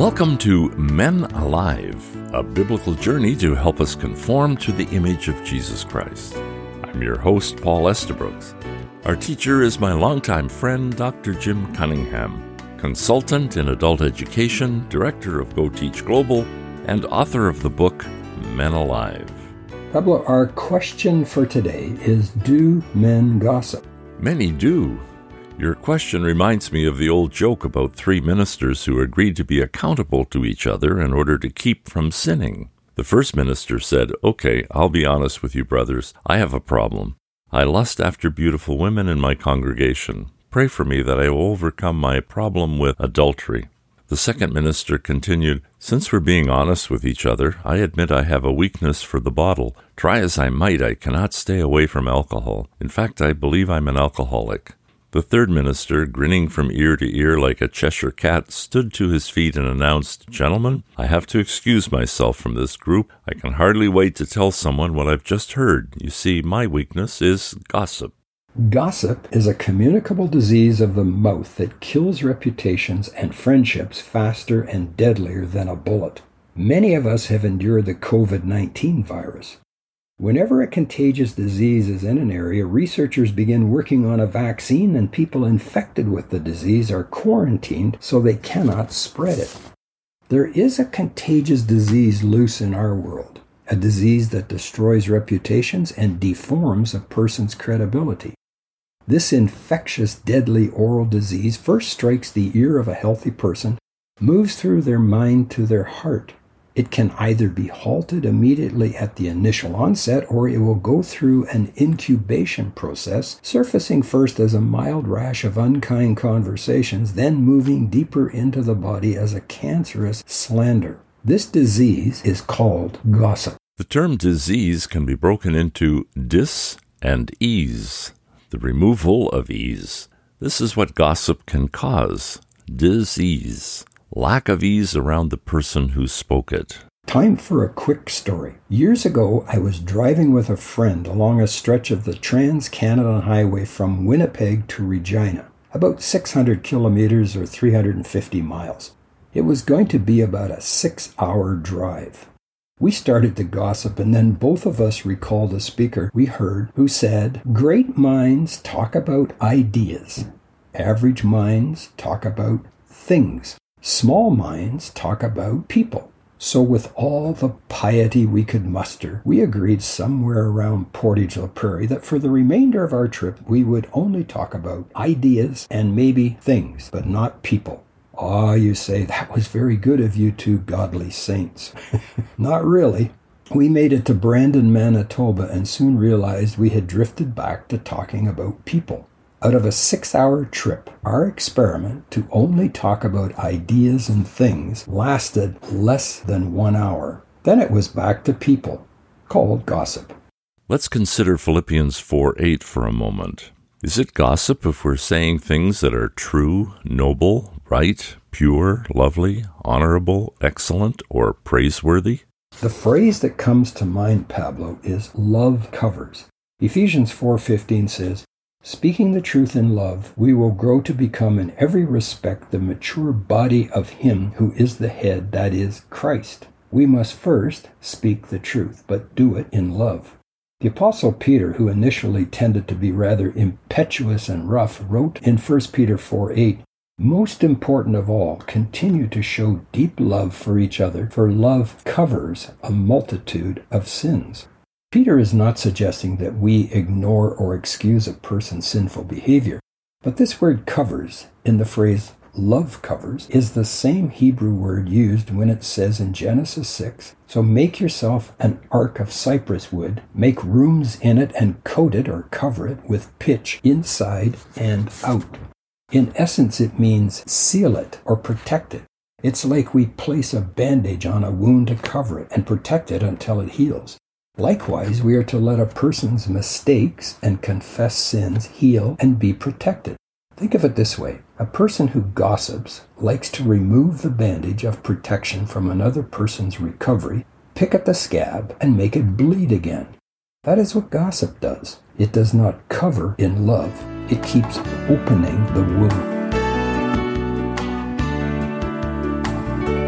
Welcome to Men Alive, a biblical journey to help us conform to the image of Jesus Christ. I'm your host, Paul Estabrooks. Our teacher is my longtime friend, Dr. Jim Cunningham, consultant in adult education, director of Go Teach Global, and author of the book Men Alive. Pablo, our question for today is, do men gossip? Many do. Your question reminds me of the old joke about three ministers who agreed to be accountable to each other in order to keep from sinning. The first minister said, "Okay, I'll be honest with you, brothers. I have a problem. I lust after beautiful women in my congregation. Pray for me that I will overcome my problem with adultery." The second minister continued, "Since we're being honest with each other, I admit I have a weakness for the bottle. Try as I might, I cannot stay away from alcohol. In fact, I believe I'm an alcoholic." The third minister, grinning from ear to ear like a Cheshire cat, stood to his feet and announced, "Gentlemen, I have to excuse myself from this group. I can hardly wait to tell someone what I've just heard. You see, my weakness is gossip." Gossip is a communicable disease of the mouth that kills reputations and friendships faster and deadlier than a bullet. Many of us have endured the COVID-19 virus. Whenever a contagious disease is in an area, researchers begin working on a vaccine, and people infected with the disease are quarantined so they cannot spread it. There is a contagious disease loose in our world, a disease that destroys reputations and deforms a person's credibility. This infectious, deadly oral disease first strikes the ear of a healthy person, moves through their mind to their heart. It can either be halted immediately at the initial onset, or it will go through an incubation process, surfacing first as a mild rash of unkind conversations, then moving deeper into the body as a cancerous slander. This disease is called gossip. The term disease can be broken into dis and ease, the removal of ease. This is what gossip can cause: disease. Lack of ease around the person who spoke it. Time for a quick story. Years ago, I was driving with a friend along a stretch of the Trans-Canada Highway from Winnipeg to Regina, about 600 kilometers or 350 miles. It was going to be about a 6-hour drive. We started to gossip, and then both of us recalled a speaker we heard who said, "Great minds talk about ideas. Average minds talk about things. Small minds talk about people." So with all the piety we could muster, we agreed somewhere around Portage la Prairie that for the remainder of our trip we would only talk about ideas and maybe things, but not people. Ah, you say, that was very good of you two godly saints. Not really. We made it to Brandon, Manitoba, and soon realized we had drifted back to talking about people. Out of a 6-hour trip, our experiment to only talk about ideas and things lasted less than 1 hour. Then it was back to people, called gossip. Let's consider Philippians 4:8 for a moment. Is it gossip if we're saying things that are true, noble, right, pure, lovely, honorable, excellent, or praiseworthy? The phrase that comes to mind, Pablo, is love covers. Ephesians 4:15 says, "Speaking the truth in love, we will grow to become in every respect the mature body of Him who is the head, that is, Christ." We must first speak the truth, but do it in love. The Apostle Peter, who initially tended to be rather impetuous and rough, wrote in 1 Peter 4:8, "Most important of all, continue to show deep love for each other, for love covers a multitude of sins." Peter is not suggesting that we ignore or excuse a person's sinful behavior, but this word covers, in the phrase love covers, is the same Hebrew word used when it says in Genesis 6, "So make yourself an ark of cypress wood, make rooms in it and coat it or cover it with pitch inside and out." In essence, it means seal it or protect it. It's like we place a bandage on a wound to cover it and protect it until it heals. Likewise, we are to let a person's mistakes and confessed sins heal and be protected. Think of it this way. A person who gossips likes to remove the bandage of protection from another person's recovery, pick at the scab, and make it bleed again. That is what gossip does. It does not cover in love. It keeps opening the wound.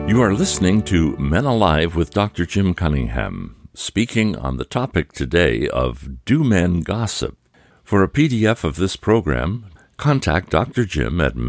You are listening to Men Alive with Dr. Jim Cunningham, speaking on the topic today of Do Men Gossip? For a PDF of this program, contact Dr. Jim at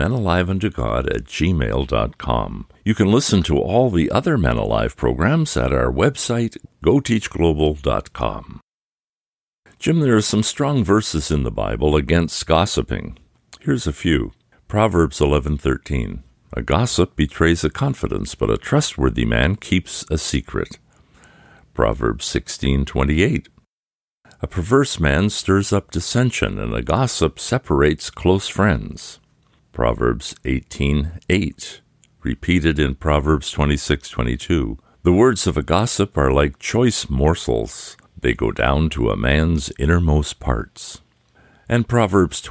menaliveuntogod@gmail.com. You can listen to all the other Men Alive programs at our website, goteachglobal.com. Jim, there are some strong verses in the Bible against gossiping. Here's a few. Proverbs 11:13. A gossip betrays a confidence, but a trustworthy man keeps a secret. Proverbs 16:28. A perverse man stirs up dissension, and a gossip separates close friends. Proverbs 18:8. Repeated in Proverbs 26:22. The words of a gossip are like choice morsels. They go down to a man's innermost parts. And Proverbs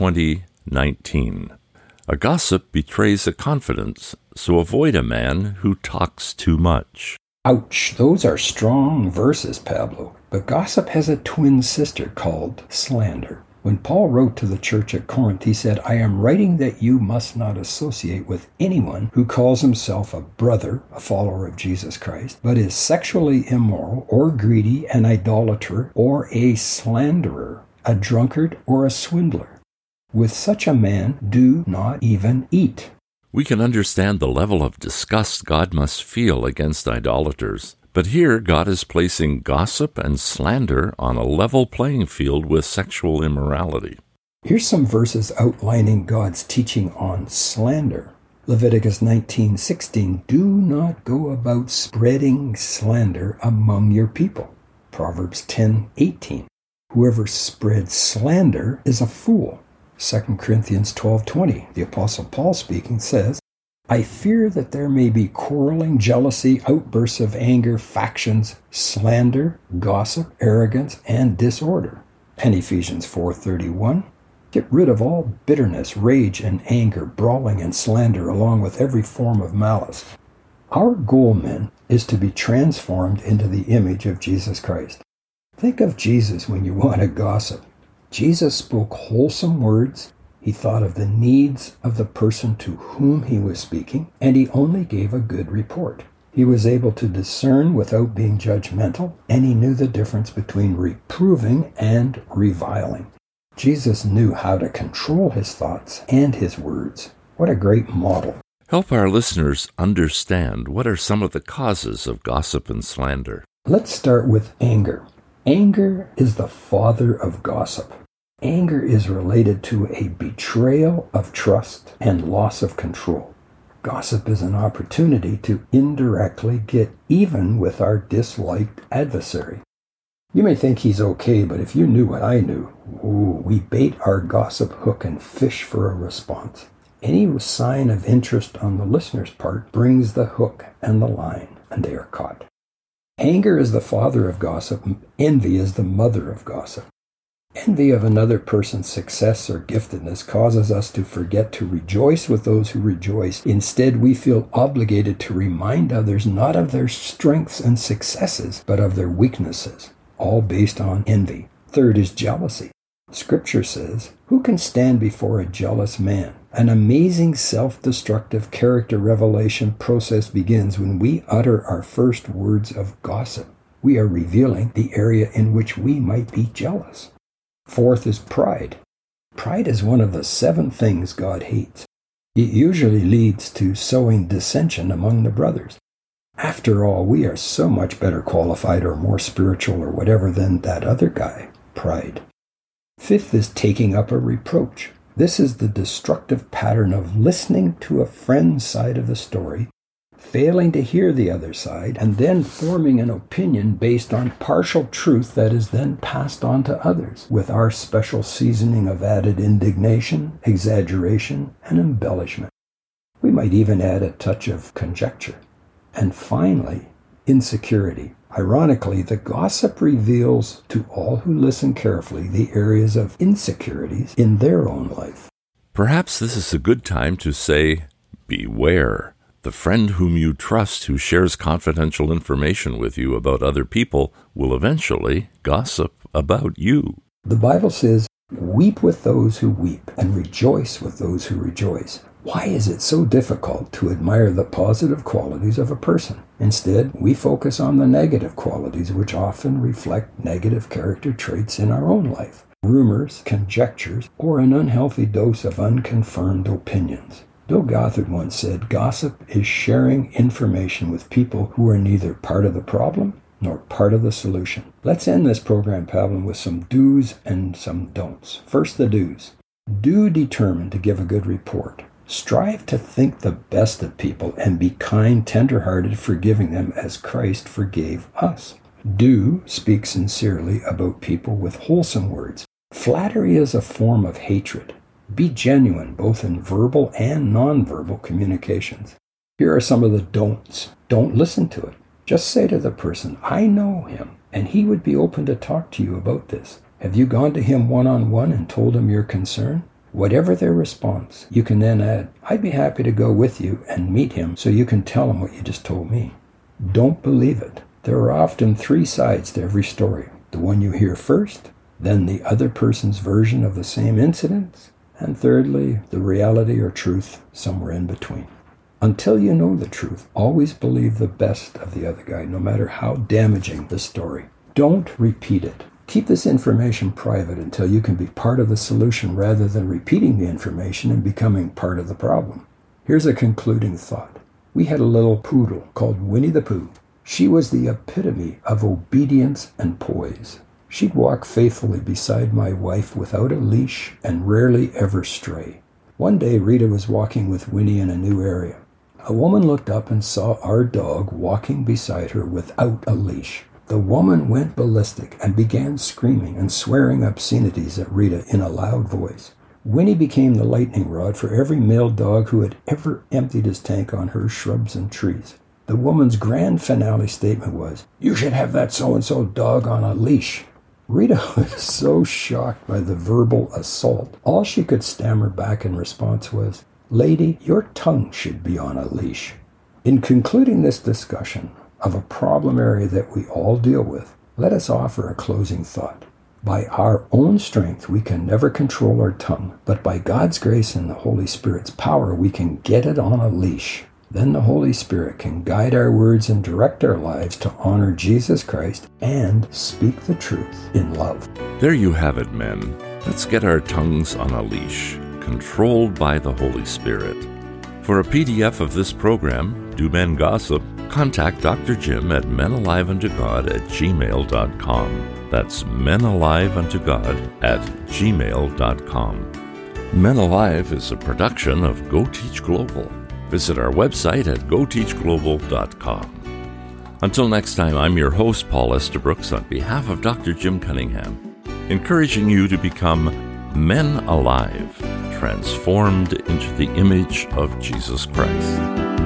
20:19. A gossip betrays a confidence, so avoid a man who talks too much. Ouch, those are strong verses, Pablo. But gossip has a twin sister called slander. When Paul wrote to the church at Corinth, he said, I am writing that you must not associate with anyone who calls himself a brother, a follower of Jesus Christ, but is sexually immoral or greedy, an idolater, or a slanderer, a drunkard, or a swindler. With such a man, do not even eat. We can understand the level of disgust God must feel against idolaters, but here God is placing gossip and slander on a level playing field with sexual immorality. Here's some verses outlining God's teaching on slander. Leviticus 19:16, do not go about spreading slander among your people. Proverbs 10:18, whoever spreads slander is a fool. 2 Corinthians 12:20, the Apostle Paul speaking, says, I fear that there may be quarreling, jealousy, outbursts of anger, factions, slander, gossip, arrogance, and disorder. And Ephesians 4:31, get rid of all bitterness, rage, and anger, brawling and slander, along with every form of malice. Our goal, men, is to be transformed into the image of Jesus Christ. Think of Jesus when you want to gossip. Jesus spoke wholesome words, he thought of the needs of the person to whom he was speaking, and he only gave a good report. He was able to discern without being judgmental, and he knew the difference between reproving and reviling. Jesus knew how to control his thoughts and his words. What a great model. Help our listeners understand what are some of the causes of gossip and slander. Let's start with anger. Anger is the father of gossip. Anger is related to a betrayal of trust and loss of control. Gossip is an opportunity to indirectly get even with our disliked adversary. You may think he's okay, but if you knew what I knew, we bait our gossip hook and fish for a response. Any sign of interest on the listener's part brings the hook and the line, and they are caught. Anger is the father of gossip. Envy is the mother of gossip. Envy of another person's success or giftedness causes us to forget to rejoice with those who rejoice. Instead, we feel obligated to remind others not of their strengths and successes, but of their weaknesses, all based on envy. Third is jealousy. Scripture says, who can stand before a jealous man? An amazing self-destructive character revelation process begins when we utter our first words of gossip. We are revealing the area in which we might be jealous. Fourth is pride. Pride is one of the 7 things God hates. It usually leads to sowing dissension among the brothers. After all, we are so much better qualified or more spiritual or whatever than that other guy. Pride. Fifth is taking up a reproach. This is the destructive pattern of listening to a friend's side of the story, failing to hear the other side, and then forming an opinion based on partial truth that is then passed on to others, with our special seasoning of added indignation, exaggeration, and embellishment. We might even add a touch of conjecture. And finally, insecurity. Ironically, the gossip reveals to all who listen carefully the areas of insecurities in their own life. Perhaps this is a good time to say, beware. The friend whom you trust who shares confidential information with you about other people will eventually gossip about you. The Bible says, weep with those who weep and rejoice with those who rejoice. Why is it so difficult to admire the positive qualities of a person? Instead, we focus on the negative qualities, which often reflect negative character traits in our own life, rumors, conjectures, or an unhealthy dose of unconfirmed opinions. Bill Gothard once said, "Gossip is sharing information with people who are neither part of the problem nor part of the solution." Let's end this program, Pablo, with some do's and some don'ts. First, the do's. Do determine to give a good report. Strive to think the best of people and be kind, tender-hearted, forgiving them as Christ forgave us. Do speak sincerely about people with wholesome words. Flattery is a form of hatred. Be genuine, both in verbal and nonverbal communications. Here are some of the don'ts. Don't listen to it. Just say to the person, "I know him, and he would be open to talk to you about this." Have you gone to him one-on-one and told him your concern? Whatever their response, you can then add, "I'd be happy to go with you and meet him so you can tell him what you just told me." Don't believe it. There are often 3 sides to every story. The one you hear first, then the other person's version of the same incidents, and thirdly, the reality or truth somewhere in between. Until you know the truth, always believe the best of the other guy, no matter how damaging the story. Don't repeat it. Keep this information private until you can be part of the solution rather than repeating the information and becoming part of the problem. Here's a concluding thought. We had a little poodle called Winnie the Pooh. She was the epitome of obedience and poise. She'd walk faithfully beside my wife without a leash and rarely ever stray. One day, Rita was walking with Winnie in a new area. A woman looked up and saw our dog walking beside her without a leash. The woman went ballistic and began screaming and swearing obscenities at Rita in a loud voice. Winnie became the lightning rod for every male dog who had ever emptied his tank on her shrubs and trees. The woman's grand finale statement was, "You should have that so-and-so dog on a leash." Rita was so shocked by the verbal assault, all she could stammer back in response was, "Lady, your tongue should be on a leash." In concluding this discussion of a problem area that we all deal with, let us offer a closing thought. By our own strength, we can never control our tongue, but by God's grace and the Holy Spirit's power, we can get it on a leash. Then the Holy Spirit can guide our words and direct our lives to honor Jesus Christ and speak the truth in love. There you have it, men. Let's get our tongues on a leash, controlled by the Holy Spirit. For a PDF of this program, Do Men Gossip? Contact Dr. Jim at menaliveuntogod@gmail.com. That's menaliveuntogod@gmail.com. Men Alive is a production of Go Teach Global. Visit our website at goteachglobal.com. Until next time, I'm your host, Paul Estabrooks, on behalf of Dr. Jim Cunningham, encouraging you to become men alive, transformed into the image of Jesus Christ.